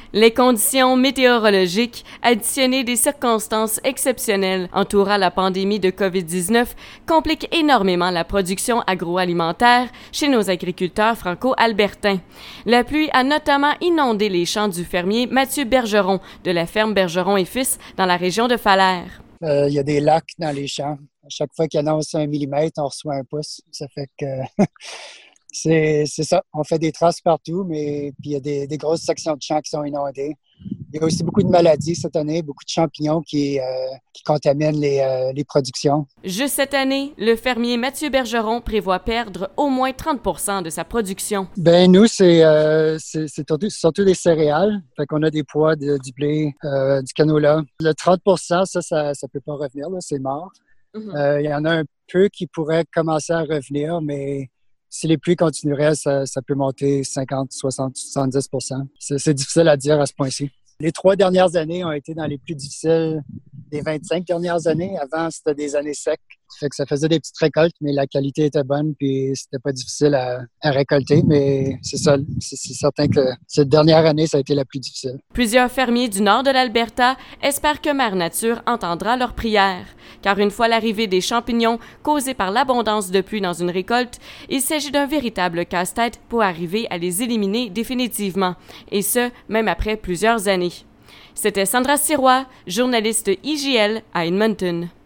Les conditions météorologiques, additionnées des circonstances exceptionnelles entourant la pandémie de COVID-19, compliquent énormément la production agroalimentaire chez nos agriculteurs franco-albertains. La pluie a notamment inondé les champs du fermier Mathieu Bergeron de la ferme Bergeron et Fils dans la région de Falaire. Il y a des lacs dans les champs. À chaque fois qu'il annonce 1 millimètre, on reçoit 1 pouce. Ça fait que c'est ça. On fait des traces partout, mais puis il y a des grosses sections de champs qui sont inondées. Il y a aussi beaucoup de maladies cette année, beaucoup de champignons qui contaminent les productions. Juste cette année, le fermier Mathieu Bergeron prévoit perdre au moins 30 % de sa production. Ben nous, c'est surtout des céréales. Fait qu'on a des pois, du blé, du canola. Le 30 % ça peut pas revenir, là, c'est mort. Il y en a un peu qui pourraient commencer à revenir, mais si les pluies continueraient, ça peut monter 50, 60, 70 %. C'est difficile à dire à ce point-ci. Les 3 dernières années ont été dans les plus difficiles des 25 dernières années. Avant, c'était des années secs. Fait que ça faisait des petites récoltes, mais la qualité était bonne puis c'était pas difficile à récolter. Mais c'est ça, c'est certain que cette dernière année, ça a été la plus difficile. Plusieurs fermiers du nord de l'Alberta espèrent que Mère Nature entendra leurs prières. Car une fois l'arrivée des champignons causés par l'abondance de pluie dans une récolte, il s'agit d'un véritable casse-tête pour arriver à les éliminer définitivement. Et ce, même après plusieurs années. C'était Sandra Sirois, journaliste IJL à Edmonton.